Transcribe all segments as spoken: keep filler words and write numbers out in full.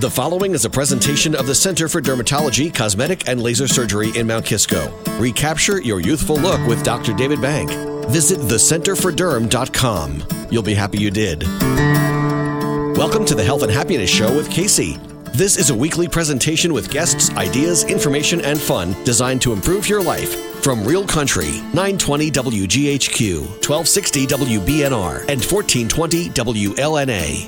The following is a presentation of the Center for Dermatology, Cosmetic, and Laser Surgery in Mount Kisco. Recapture your youthful look with Doctor David Bank. Visit the center for derm dot com. You'll be happy you did. Welcome to the Health and Happiness Show with Casey. This is a weekly presentation with guests, ideas, information, and fun designed to improve your life. From Real Country, nine twenty W G H Q, twelve sixty W B N R, and fourteen twenty W L N A.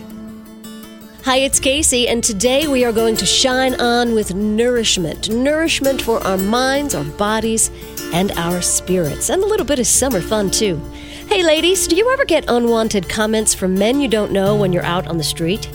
Hi, it's Casey, and today we are going to shine on with nourishment. Nourishment for our minds, our bodies, and our spirits. And a little bit of summer fun, too. Hey, ladies, do you ever get unwanted comments from men you don't know when you're out on the street?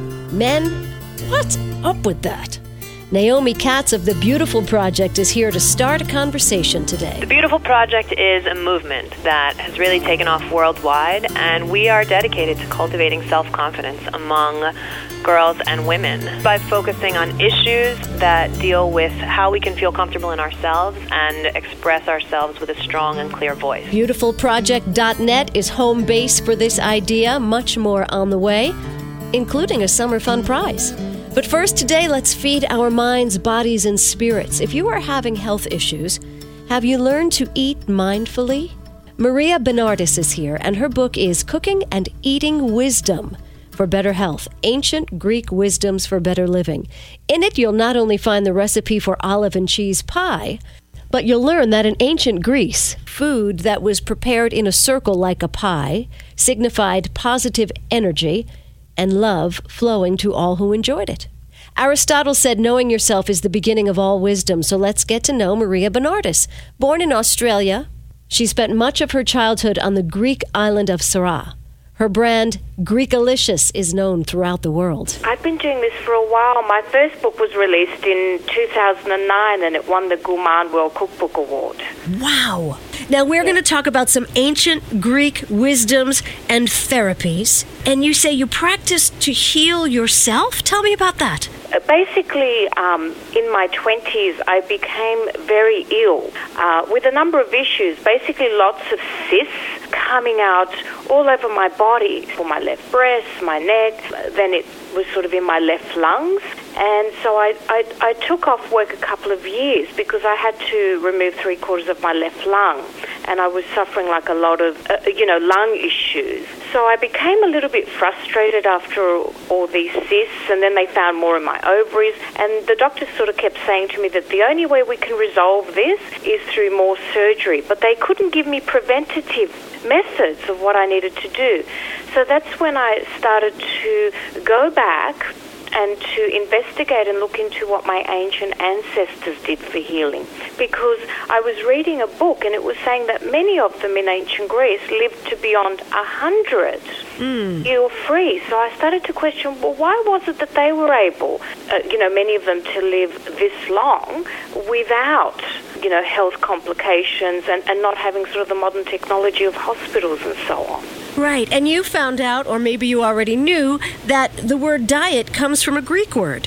Men, what's up with that? Naomi Katz of The Beautiful Project is here to start a conversation today. The Beautiful Project is a movement that has really taken off worldwide, and we are dedicated to cultivating self-confidence among girls and women by focusing on issues that deal with how we can feel comfortable in ourselves and express ourselves with a strong and clear voice. beautiful project dot net is home base for this idea. Much more on the way, including a summer fun prize. But first today, let's feed our minds, bodies, and spirits. If you are having health issues, have you learned to eat mindfully? Maria Bernardis is here, and her book is Cooking and Eating Wisdom for Better Health, Ancient Greek Wisdoms for Better Living. In it, you'll not only find the recipe for olive and cheese pie, but you'll learn that in ancient Greece, food that was prepared in a circle like a pie signified positive energy and love flowing to all who enjoyed it. Aristotle said knowing yourself is the beginning of all wisdom, so let's get to know Maria Bernardis. Born in Australia, she spent much of her childhood on the Greek island of Syra. Her brand, Greekalicious, is known throughout the world. I've been doing this for a while. My first book was released in two thousand nine, and it won the Gourmand World Cookbook Award. Wow. Now, we're going to talk about some ancient Greek wisdoms and therapies. And you say you practice to heal yourself? Tell me about that. Uh, basically, um, in my twenties, I became very ill uh, with a number of issues. Basically, lots of cysts coming out all over my body, for my left breast, my neck, then it was sort of in my left lungs. And so I, I, I took off work a couple of years because I had to remove three quarters of my left lung. And I was suffering like a lot of, uh, you know, lung issues. So I became a little bit frustrated after all these cysts, and then they found more in my ovaries. And the doctors sort of kept saying to me that the only way we can resolve this is through more surgery. But they couldn't give me preventative methods of what I needed to do. So that's when I started to go back and to investigate and look into what my ancient ancestors did for healing. Because I was reading a book and it was saying that many of them in ancient Greece lived to beyond a hundred, mm. ill-free. So I started to question, well, why was it that they were able, uh, you know, many of them to live this long without, you know, health complications and, and not having sort of the modern technology of hospitals and so on. Right, and you found out, or maybe you already knew, that the word diet comes from a Greek word.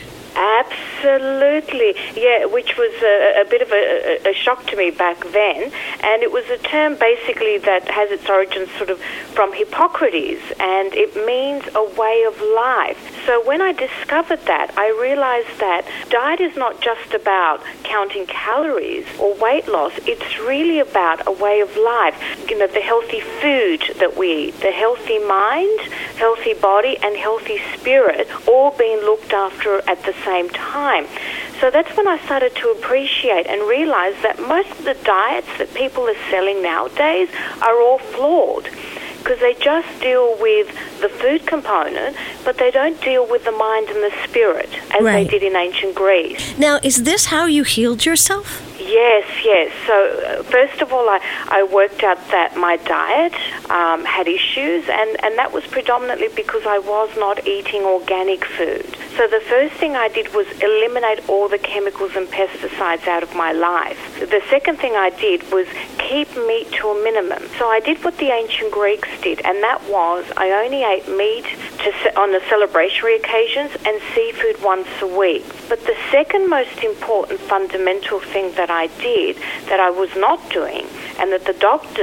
Absolutely, yeah, which was a, a bit of a, a shock to me back then. And it was a term basically that has its origins sort of from Hippocrates, and it means a way of life. So when I discovered that, I realized that diet is not just about counting calories or weight loss. It's really about a way of life. You know, the healthy food that we eat, the healthy mind, healthy body, and healthy spirit, all being looked after at the same time. So that's when I started to appreciate and realize that most of the diets that people are selling nowadays are all flawed, because they just deal with the food component, but they don't deal with the mind and the spirit, as right. they did in ancient Greece. Now, is this how you healed yourself? Yes, yes. So uh, first of all, I, I worked out that my diet um, had issues, and, and that was predominantly because I was not eating organic food. So the first thing I did was eliminate all the chemicals and pesticides out of my life. The second thing I did was keep meat to a minimum. So I did what the ancient Greeks did, and that was I only ate meat to, on the celebratory occasions and seafood once a week. But the second most important fundamental thing that I did that I was not doing, and that the doctors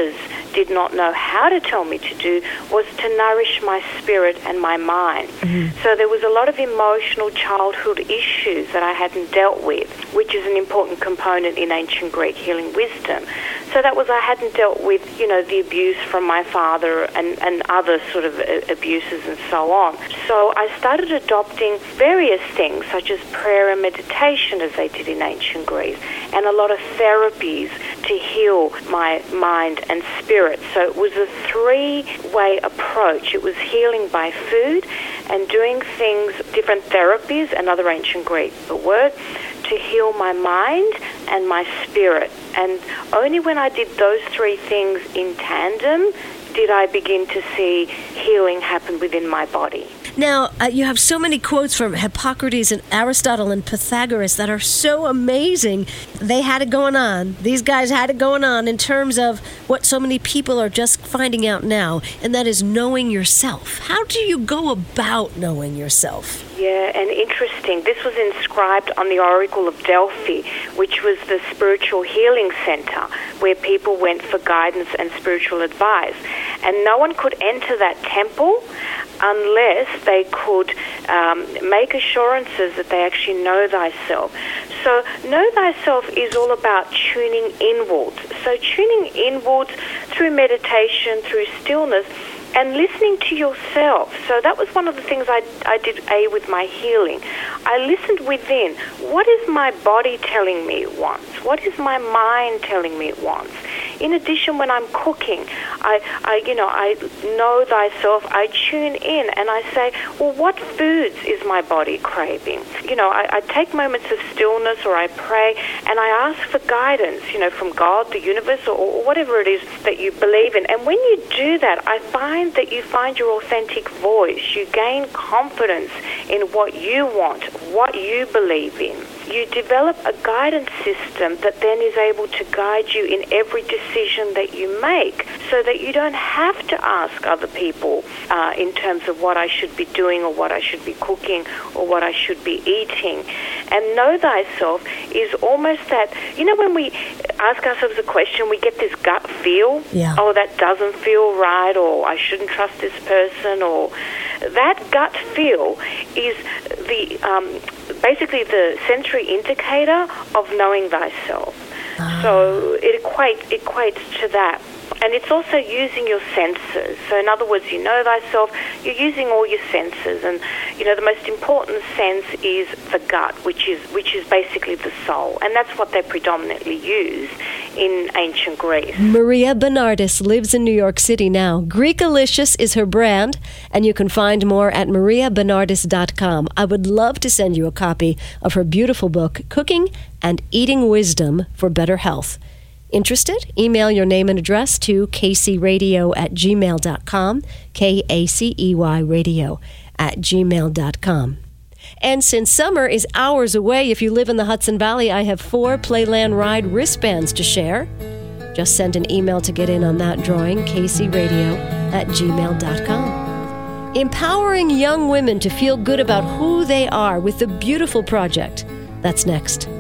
did not know how to tell me to do was to nourish my spirit and my mind. Mm-hmm. So there was a lot of emotional childhood issues that I hadn't dealt with, which is an important component in ancient Greek healing wisdom. So that was I hadn't dealt with, you know, the abuse from my father and, and other sort of abuses and so on. So I started adopting various things such as prayer and meditation as they did in ancient Greece, and a lot of therapies to heal my mind and spirit. So it was a three-way approach. It was healing by food and doing things, different therapies, another ancient Greek word, to heal my mind and my spirit. And only when I did those three things in tandem did I begin to see healing happen within my body. Now, uh, you have so many quotes from Hippocrates and Aristotle and Pythagoras that are so amazing. They had it going on. These guys had it going on in terms of what so many people are just finding out now, and that is knowing yourself. How do you go about knowing yourself? Yeah, and interesting. This was inscribed on the Oracle of Delphi, which was the spiritual healing center where people went for guidance and spiritual advice. And no one could enter that temple unless they could um, make assurances that they actually know thyself. So know thyself is all about tuning inwards. So tuning inwards through meditation, through stillness, and listening to yourself. So that was one of the things I, I did, A, with my healing. I listened within. What is my body telling me it wants? What is my mind telling me it wants? In addition, when I'm cooking, I, I, you know, I know thyself. I tune in and I say, well, what foods is my body craving? You know, I, I take moments of stillness, or I pray, and I ask for guidance, you know, from God, the universe, or, or whatever it is that you believe in. And when you do that, I find that you find your authentic voice. You gain confidence in what you want, what you believe in. You develop a guidance system that then is able to guide you in every decision that you make, so that you don't have to ask other people uh, in terms of what I should be doing, or what I should be cooking, or what I should be eating. And know thyself is almost that, you know, when we ask ourselves a question, we get this gut feel. Yeah. Oh, that doesn't feel right, or I shouldn't trust this person, or that gut feel is the um, basically the sensory indicator of knowing thyself. Ah. So it equates, equates to that. And it's also using your senses. So in other words, you know thyself, you're using all your senses. And, you know, the most important sense is the gut, which is which is basically the soul. And that's what they predominantly use in ancient Greece. Maria Bernardis lives in New York City now. Greekalicious is her brand, and you can find more at maria bernardis dot com. I would love to send you a copy of her beautiful book, Cooking and Eating Wisdom for Better Health. Interested? Email your name and address to k c radio at gmail dot com, K A C E Y radio at gmail dot com. And since summer is hours away, if you live in the Hudson Valley, I have four Playland Ride wristbands to share. Just send an email to get in on that drawing, k c radio at gmail dot com. Empowering young women to feel good about who they are with the Beautiful Project. That's next.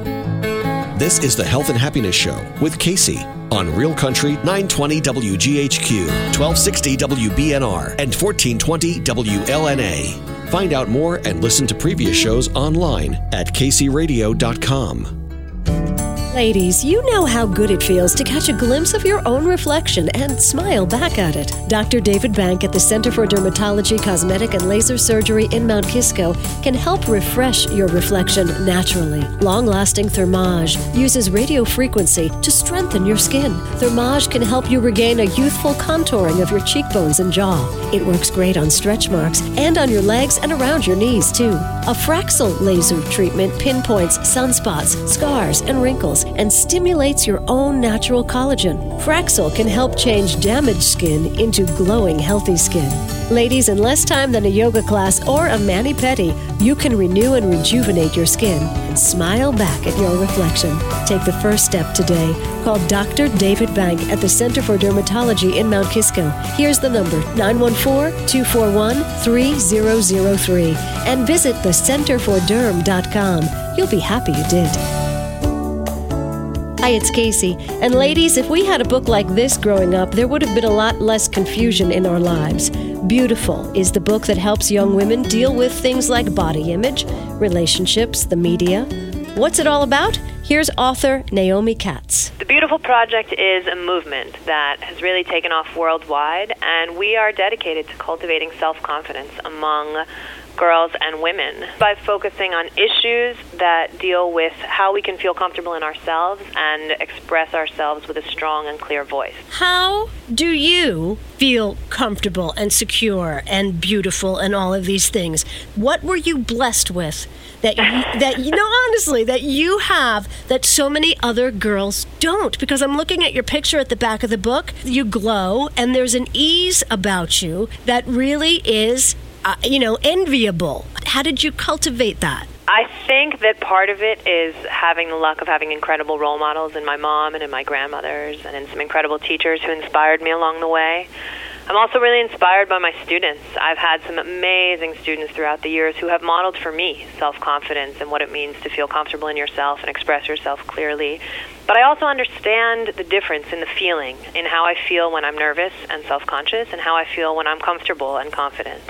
This is the Health and Happiness Show with Casey on Real Country nine twenty W G H Q, twelve sixty W B N R, and fourteen twenty W L N A. Find out more and listen to previous shows online at k c radio dot com. Ladies, you know how good it feels to catch a glimpse of your own reflection and smile back at it. Doctor David Bank at the Center for Dermatology, Cosmetic, and Laser Surgery in Mount Kisco can help refresh your reflection naturally. Long-lasting Thermage uses radio frequency to strengthen your skin. Thermage can help you regain a youthful contouring of your cheekbones and jaw. It works great on stretch marks and on your legs and around your knees, too. A Fraxel laser treatment pinpoints sunspots, scars, and wrinkles, and stimulates your own natural collagen. Fraxel can help change damaged skin into glowing, healthy skin. Ladies, in less time than a yoga class or a mani-pedi, you can renew and rejuvenate your skin and smile back at your reflection. Take the first step today. Call Doctor David Bank at the Center for Dermatology in Mount Kisco. Here's the number, nine one four, two four one, three zero zero three. And visit the center for derm dot com. You'll be happy you did. Hi, it's Casey. And ladies, if we had a book like this growing up, there would have been a lot less confusion in our lives. Beautiful is the book that helps young women deal with things like body image, relationships, the media. What's it all about? Here's author Naomi Katz. The Beautiful Project is a movement that has really taken off worldwide, and we are dedicated to cultivating self-confidence among girls and women by focusing on issues that deal with how we can feel comfortable in ourselves and express ourselves with a strong and clear voice. How do you feel comfortable and secure and beautiful and all of these things? What were you blessed with that you, that you know honestly that you have that so many other girls don't? Because I'm looking at your picture at the back of the book. You glow, and there's an ease about you that really is Uh, you know, enviable. How did you cultivate that? I think that part of it is having the luck of having incredible role models in my mom and in my grandmothers and in some incredible teachers who inspired me along the way. I'm also really inspired by my students. I've had some amazing students throughout the years who have modeled for me self-confidence and what it means to feel comfortable in yourself and express yourself clearly. But I also understand the difference in the feeling, in how I feel when I'm nervous and self-conscious and how I feel when I'm comfortable and confident.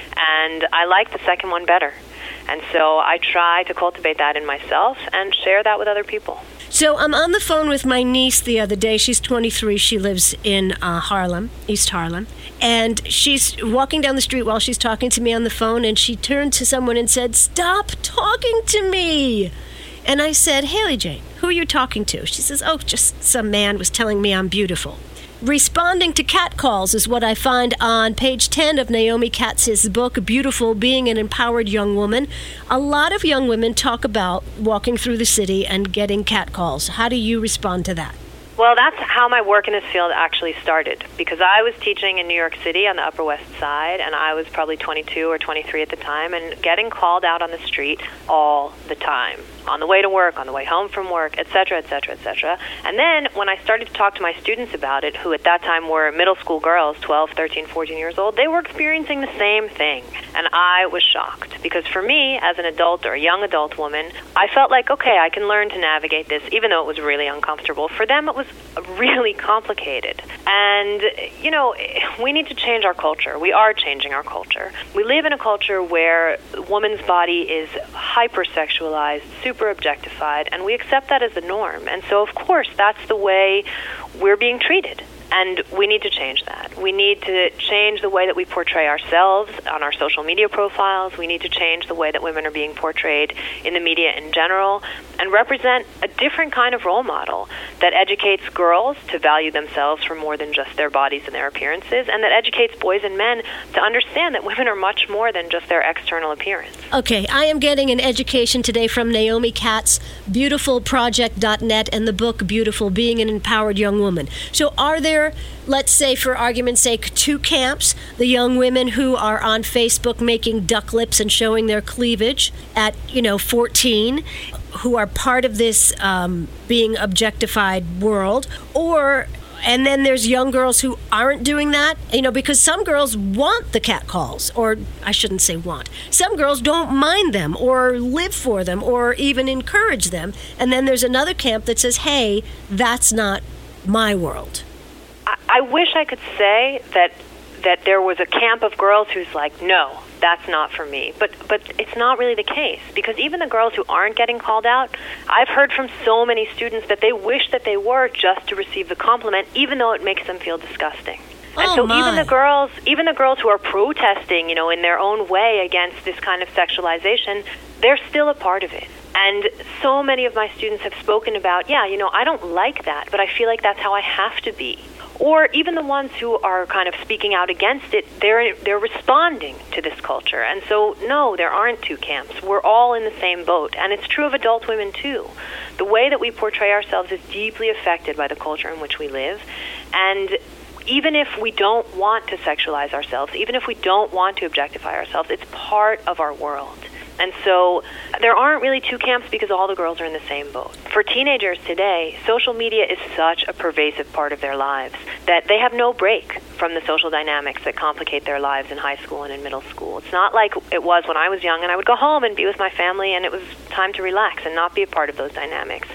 And I like the second one better. And so I try to cultivate that in myself and share that with other people. So I'm on the phone with my niece the other day. She's twenty-three. She lives in uh, Harlem, East Harlem. And she's walking down the street while she's talking to me on the phone, and she turned to someone and said, "Stop talking to me." And I said, "Haley Jane, who are you talking to?" She says, "Oh, just some man was telling me I'm beautiful." Responding to catcalls is what I find on page ten of Naomi Katz's book, Beautiful, Being an Empowered Young Woman. A lot of young women talk about walking through the city and getting catcalls. How do you respond to that? Well, that's how my work in this field actually started, because I was teaching in New York City on the Upper West Side, and I was probably twenty-two or twenty-three at the time, and getting called out on the street all the time, on the way to work, on the way home from work, et cetera, et cetera, et cetera. And then when I started to talk to my students about it, who at that time were middle school girls, twelve, thirteen, fourteen years old, they were experiencing the same thing. And I was shocked, because for me, as an adult or a young adult woman, I felt like, okay, I can learn to navigate this, even though it was really uncomfortable. For them, it was really complicated. And, you know, we need to change our culture. We are changing our culture. We live in a culture where a woman's body is hypersexualized, super objectified, and we accept that as the norm. And so, of course, that's the way we're being treated. And we need to change that. We need to change the way that we portray ourselves on our social media profiles. We need to change the way that women are being portrayed in the media in general and represent a different kind of role model that educates girls to value themselves for more than just their bodies and their appearances, and that educates boys and men to understand that women are much more than just their external appearance. Okay, I am getting an education today from Naomi Katz, beautiful project dot net, and the book Beautiful, Being an Empowered Young Woman. So are there, let's say for argument's sake, two camps: the young women who are on Facebook making duck lips and showing their cleavage at, you know, fourteen, who are part of this um, being objectified world, or and then there's young girls who aren't doing that, you know, because some girls want the catcalls, or I shouldn't say want. Some girls don't mind them or live for them or even encourage them. And then there's another camp that says, hey, that's not my world. I, I wish I could say that that there was a camp of girls who's like, no, that's not for me. But but it's not really the case, because even the girls who aren't getting called out, I've heard from so many students that they wish that they were, just to receive the compliment, even though it makes them feel disgusting. And oh so my. even the girls, even the girls who are protesting, you know, in their own way against this kind of sexualization, they're still a part of it. And so many of my students have spoken about, yeah, you know, I don't like that, but I feel like that's how I have to be. Or even the ones who are kind of speaking out against it, they're they're responding to this culture. And so, no, there aren't two camps. We're all in the same boat. And it's true of adult women, too. The way that we portray ourselves is deeply affected by the culture in which we live. And even if we don't want to sexualize ourselves, even if we don't want to objectify ourselves, it's part of our world. And so there aren't really two camps, because all the girls are in the same boat. For teenagers today, social media is such a pervasive part of their lives that they have no break from the social dynamics that complicate their lives in high school and in middle school. It's not like it was when I was young and I would go home and be with my family and it was time to relax and not be a part of those dynamics.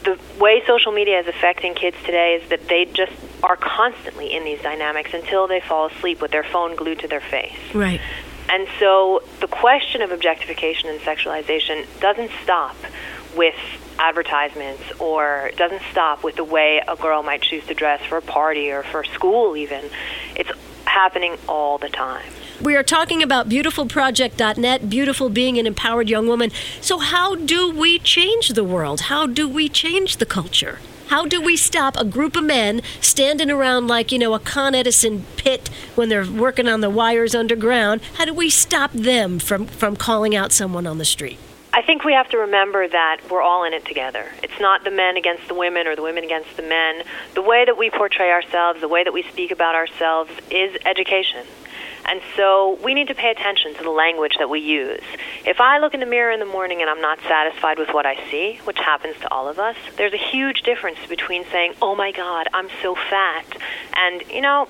the way social media is affecting kids today is that they just are constantly in these dynamics until they fall asleep with their phone glued to their face. Right. And so the question of objectification and sexualization doesn't stop with advertisements, or doesn't stop with the way a girl might choose to dress for a party or for school even. It's happening all the time. We are talking about beautiful project dot net, beautiful being an empowered young woman. So how do we change the world? How do we change the culture? How do we stop a group of men standing around like, you know, a Con Edison pit when they're working on the wires underground? How do we stop them from, from calling out someone on the street? I think we have to remember that we're all in it together. It's not the men against the women or the women against the men. The way that we portray ourselves, the way that we speak about ourselves is education. And so we need to pay attention to the language that we use. If I look in the mirror in the morning and I'm not satisfied with what I see, which happens to all of us, there's a huge difference between saying, oh my God, I'm so fat, and, you know,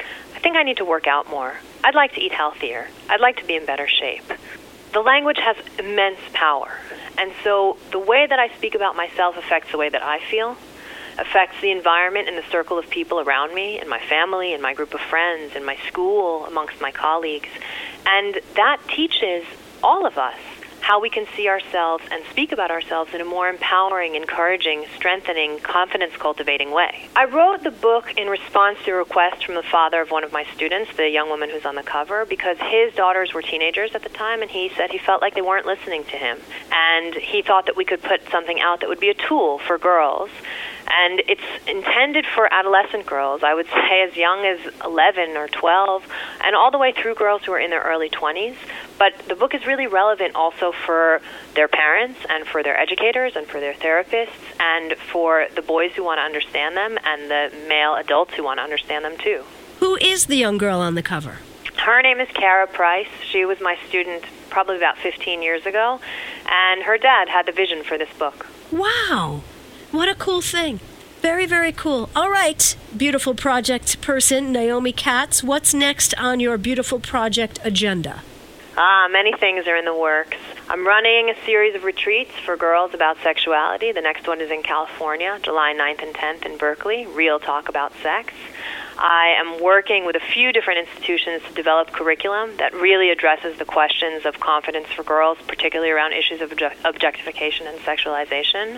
I think I need to work out more. I'd like to eat healthier. I'd like to be in better shape. The language has immense power. And so the way that I speak about myself affects the way that I feel, affects the environment and the circle of people around me, in my family, in my group of friends, in my school, amongst my colleagues. And that teaches all of us how we can see ourselves and speak about ourselves in a more empowering, encouraging, strengthening, confidence-cultivating way. I wrote the book in response to a request from the father of one of my students, the young woman who's on the cover, because his daughters were teenagers at the time, and he said he felt like they weren't listening to him. And he thought that we could put something out that would be a tool for girls. And it's intended for adolescent girls, I would say as young as eleven or twelve, and all the way through girls who are in their early twenties. But the book is really relevant also for their parents and for their educators and for their therapists and for the boys who want to understand them and the male adults who want to understand them too. Who is the young girl on the cover? Her name is Kara Price. She was my student probably about fifteen years ago, and her dad had the vision for this book. Wow. What a cool thing. Very, very cool. All right, beautiful project person, Naomi Katz, what's next on your beautiful project agenda? Ah, many things are in the works. I'm running a series of retreats for girls about sexuality. The next one is in California, July ninth and tenth in Berkeley, Real Talk About Sex. I am working with a few different institutions to develop curriculum that really addresses the questions of confidence for girls, particularly around issues of object- objectification and sexualization.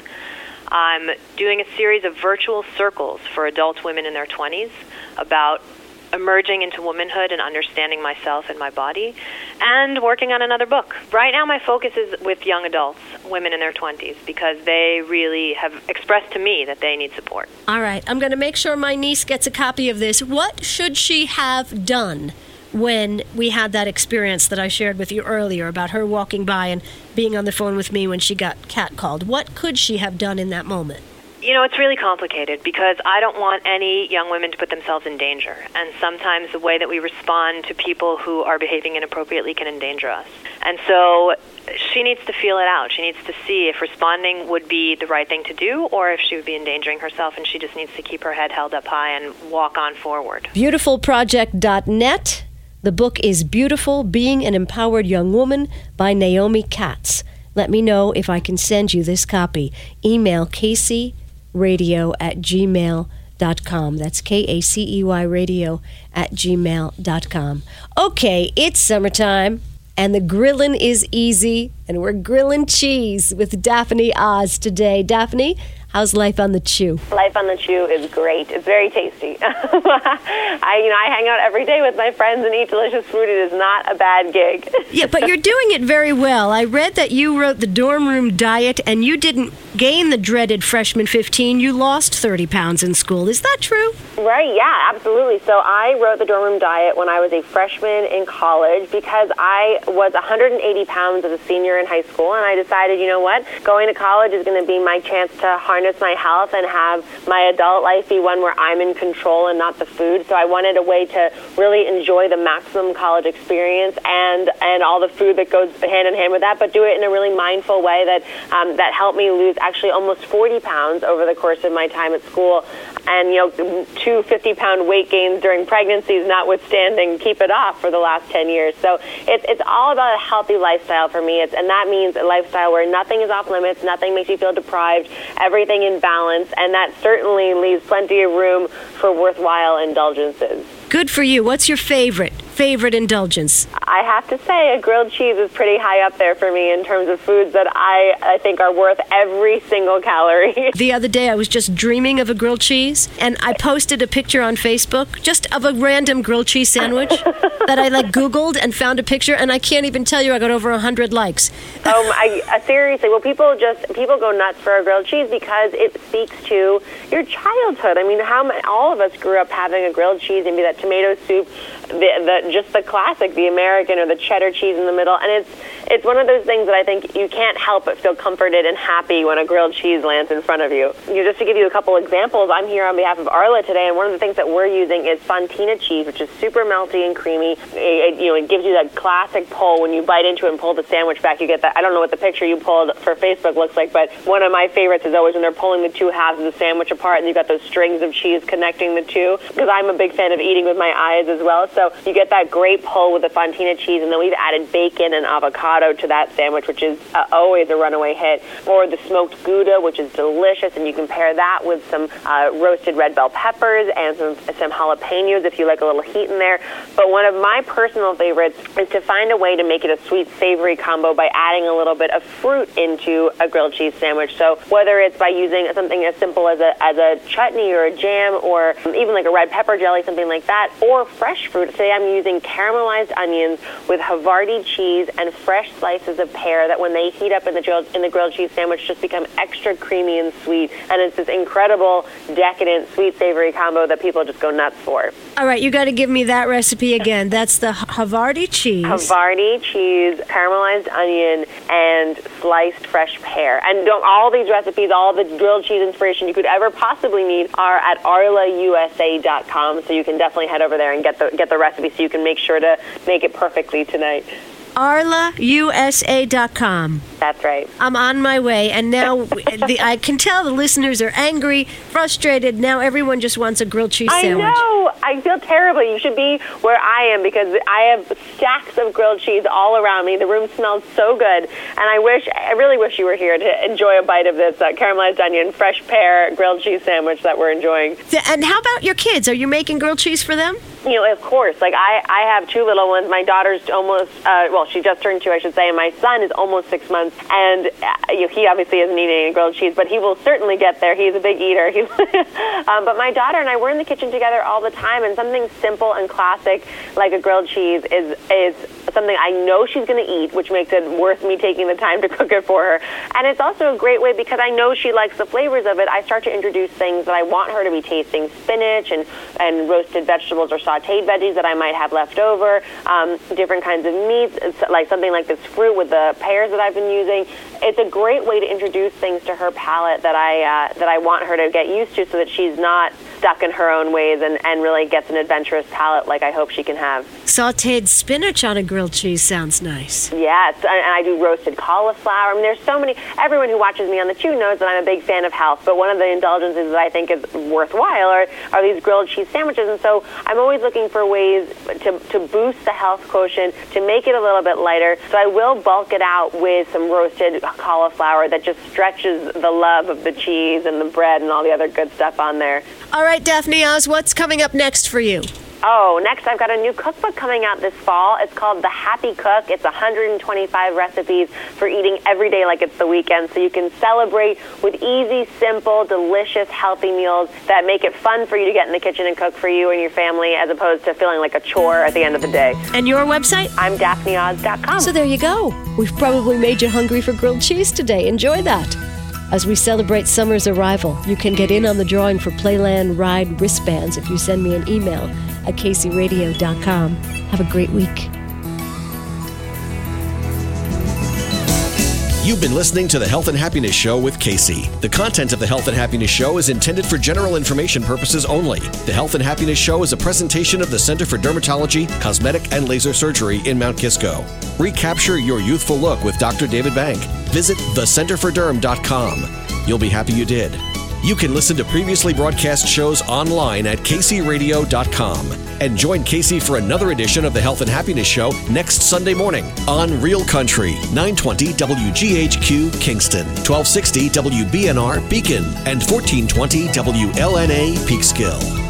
I'm doing a series of virtual circles for adult women in their twenties about emerging into womanhood and understanding myself and my body, and working on another book. Right now my focus is with young adults, women in their twenties, because they really have expressed to me that they need support. All right, I'm going to make sure my niece gets a copy of this. What should she have done when we had that experience that I shared with you earlier about her walking by and being on the phone with me when she got catcalled? What could she have done in that moment? You know, it's really complicated because I don't want any young women to put themselves in danger. And sometimes the way that we respond to people who are behaving inappropriately can endanger us. And so she needs to feel it out. She needs to see if responding would be the right thing to do or if she would be endangering herself, and she just needs to keep her head held up high and walk on forward. beautiful project dot net. The book is Beautiful, Being an Empowered Young Woman by Naomi Katz. Let me know if I can send you this copy. Email Casey radio at gmail dot com. That's K A C E Y radio at gmail dot com. Okay, it's summertime, and the grilling is easy, and we're grilling cheese with Daphne Oz today. Daphne, how's life on the chew? Life on the chew is great. It's very tasty. I, you know, I hang out every day with my friends and eat delicious food. It is not a bad gig. Yeah, but you're doing it very well. I read that you wrote the dorm room diet, and you didn't gain the dreaded freshman fifteen. You lost thirty pounds in school. Is that true? Right, yeah, absolutely. So I wrote the dorm room diet when I was a freshman in college because I was one hundred eighty pounds as a senior in high school, and I decided, you know what, going to college is going to be my chance to harness my health and have my adult life be one where I'm in control and not the food. So I wanted a way to really enjoy the maximum college experience and, and all the food that goes hand in hand with that, but do it in a really mindful way that um, that helped me lose actually almost forty pounds over the course of my time at school. And, you know, two fifty-pound weight gains during pregnancies notwithstanding, keep it off for the last ten years. So it's it's all about a healthy lifestyle for me. It's, and that means a lifestyle where nothing is off limits, nothing makes you feel deprived, everything everything in balance, and that certainly leaves plenty of room for worthwhile indulgences. Good for you. What's your favorite, favorite indulgence? I have to say a grilled cheese is pretty high up there for me in terms of foods that I, I think are worth every single calorie. The other day I was just dreaming of a grilled cheese, and I posted a picture on Facebook just of a random grilled cheese sandwich that I like Googled and found a picture, and I can't even tell you I got over one hundred likes. Um, I, uh, seriously, well, people just, people go nuts for a grilled cheese because it speaks to your childhood. I mean, how many, all of us grew up having a grilled cheese, maybe that tomato soup, the, the just the classic, the American or the cheddar cheese in the middle, and it's it's one of those things that I think you can't help but feel comforted and happy when a grilled cheese lands in front of you. You know, just to give you a couple examples, I'm here on behalf of Arla today, and one of the things that we're using is Fontina cheese, which is super melty and creamy. It, it, you know, it gives you that classic pull when you bite into it and pull the sandwich back. You get that. I don't know what the picture you pulled for Facebook looks like, but one of my favorites is always when they're pulling the two halves of the sandwich apart, and you've got those strings of cheese connecting the two. Because I'm a big fan of eating with my eyes as well, so you get that great pull with the Fontina cheese, and then we've added bacon and avocado to that sandwich, which is uh, always a runaway hit. Or the smoked Gouda, which is delicious, and you can pair that with some uh, roasted red bell peppers and some, some jalapenos if you like a little heat in there. But one of my personal favorites is to find a way to make it a sweet savory combo by adding a little bit of fruit into a grilled cheese sandwich. So whether it's by using something as simple as a as a chutney or a jam, or even like a red pepper jelly, something like that, or fresh fruit. Today I'm using caramelized onions with Havarti cheese and fresh slices of pear that when they heat up in the grilled, in the grilled cheese sandwich just become extra creamy and sweet. And it's this incredible, decadent, sweet, savory combo that people just go nuts for. All right, you got to give me that recipe again. That's the Havarti cheese. Havarti cheese, caramelized onion, and sliced fresh pear. And don't, all these recipes, all the grilled cheese inspiration you could ever possibly need are at arla u s a dot com. So you can definitely head over there and get the get the recipe so you can make sure to make it perfectly tonight. arla u s a dot com. That's right. I'm on my way, and now the, I can tell the listeners are angry, frustrated. Now everyone just wants a grilled cheese sandwich. I know. I feel terrible. You should be where I am because I have stacks of grilled cheese all around me. The room smells so good, and I wish, I really wish you were here to enjoy a bite of this uh, caramelized onion, fresh pear grilled cheese sandwich that we're enjoying. And how about your kids? Are you making grilled cheese for them? You know, of course. Like, I, I have two little ones. My daughter's almost, uh, well, she just turned two, I should say, and my son is almost six months. And uh, you know, he obviously isn't eating any grilled cheese, but he will certainly get there. He's a big eater. He, um, but my daughter and I, we're in the kitchen together all the time, and something simple and classic like a grilled cheese is is something I know she's going to eat, which makes it worth me taking the time to cook it for her. And it's also a great way, because I know she likes the flavors of it, I start to introduce things that I want her to be tasting, spinach and, and roasted vegetables or sauteed veggies that I might have left over, um, different kinds of meats, like something like this fruit with the pears that I've been using. It's a great way to introduce things to her palate that I uh, that I want her to get used to, so that she's not stuck in her own ways and, and really gets an adventurous palate like I hope she can have. Sauteed spinach on a grilled cheese sounds nice. Yes, and I do roasted cauliflower. I mean, there's so many. Everyone who watches me on the Chew knows that I'm a big fan of health, but one of the indulgences that I think is worthwhile are, are these grilled cheese sandwiches, and so I'm always looking for ways to, to boost the health quotient, to make it a little bit lighter. So I will bulk it out with some roasted cauliflower that just stretches the love of the cheese and the bread and all the other good stuff on there. All right, Daphne Oz, what's coming up next for you? Oh, next I've got a new cookbook coming out this fall. It's called The Happy Cook. It's one hundred twenty-five recipes for eating every day like it's the weekend, so you can celebrate with easy, simple, delicious, healthy meals that make it fun for you to get in the kitchen and cook for you and your family, as opposed to feeling like a chore at the end of the day. And your website? I'm daphne oz dot com. So there you go. We've probably made you hungry for grilled cheese today. Enjoy that. As we celebrate summer's arrival, you can get in on the drawing for Playland Ride wristbands if you send me an email at casey radio dot com. Have a great week. You've been listening to the Health and Happiness Show with Casey. The content of the Health and Happiness Show is intended for general information purposes only. The Health and Happiness Show is a presentation of the Center for Dermatology, Cosmetic, and Laser Surgery in Mount Kisco. Recapture your youthful look with Doctor David Bank. Visit the center for derm dot com. You'll be happy you did. You can listen to previously broadcast shows online at K C radio dot com. And join Casey for another edition of the Health and Happiness Show next Sunday morning on Real Country, nine twenty W G H Q Kingston, twelve sixty W B N R Beacon, and fourteen twenty W L N A Peekskill.